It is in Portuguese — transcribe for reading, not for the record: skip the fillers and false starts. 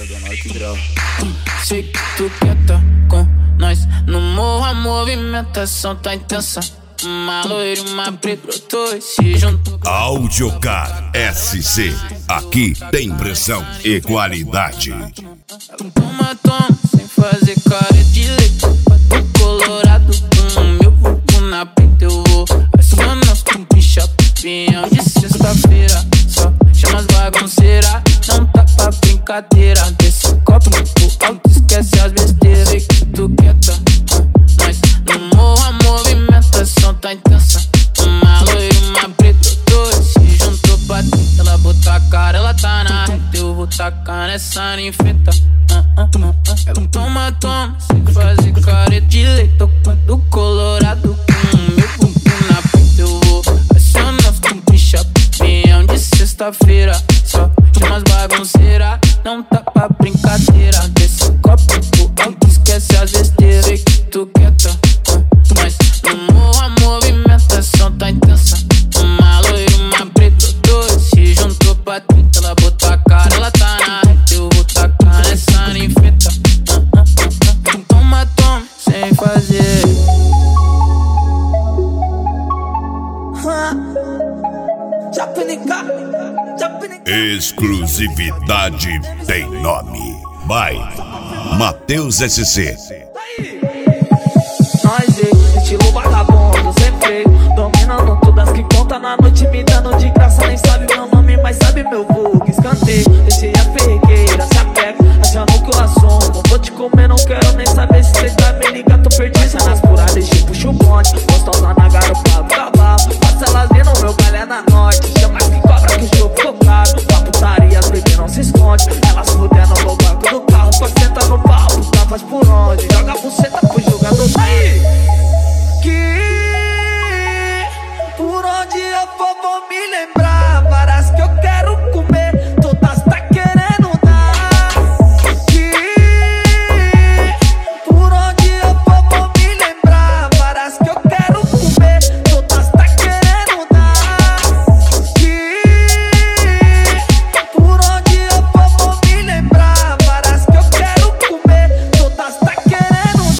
Sei que tu quer tá com nós no morro, a movimentação tá intensa. Uma loira e uma preta brotou e se juntou. Audiocar SC, aqui tem pressão e qualidade. Toma, toma, sem fazer cara de leite. Do colorado com o meu vulgo na preta eu vou acionar com picha, pião de sexta-feira. Só chama as bagunceiras, não tá pra brincadeira. Desse copo muito alto, esquece as besteiras. Sei que tu quer tá com nós no morro, a movimentação tá intensa. Uma loira e uma preta, dois se juntou pra dentro. Ela botou a cara, ela tá na reta. Eu vou tacar nessa ninfeta. Ela toma, toma, sem fazer careta de leite. Do colorado com o meu bumbum na preta eu vou acionar com picha, pião de sexta-feira. Só chama as bagunceiras, não tá pra brincadeira. Desse copo pro alto, esquece as besteiras. Sei que tu quer tá com nós no morro, a movimentação tá intensa. Uma loira e uma preta, dois se juntou pra dentro. Ela botou a cara, ela tá na reta. Eu vou tacar nessa ninfeta. Toma, toma, sem fazer. Exclusividade tem nome. By Matheus SC. Nós, estilo vagabundo, sempre dominando todas que conta na noite, me dando de graça. Nem sabe meu nome, mas sabe meu vulgo. Escanteio.